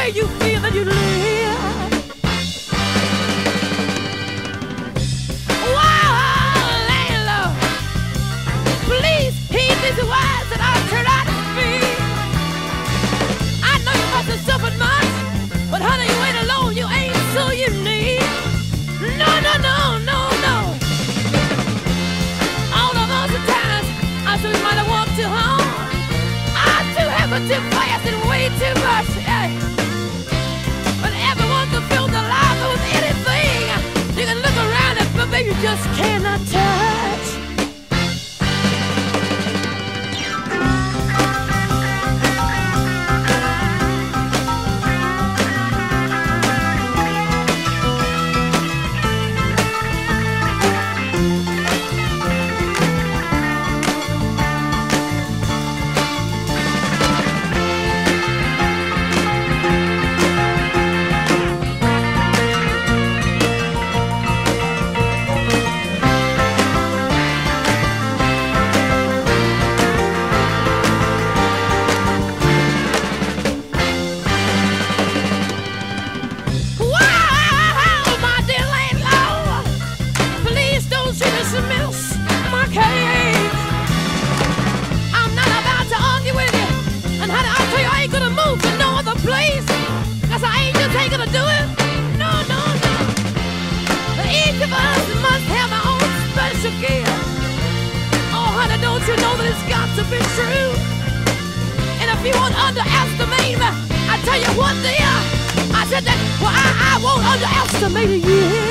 way you feel that you live. Wow, landlord, please heed these words that I turn out to speak. I know you must have suffered much, but honey, you ain't alone, you ain't so unique. No, no, no, no, no. All of us at times, I thought we might have walked too hard. I too have it too fast and way too much. Yeah. But everyone can feel the life with anything. You can look around it, but baby, you just cannot touch. You know that it's got to be true. And if you won't underestimate me, I tell you what, dear, I said that, well, I won't underestimate you.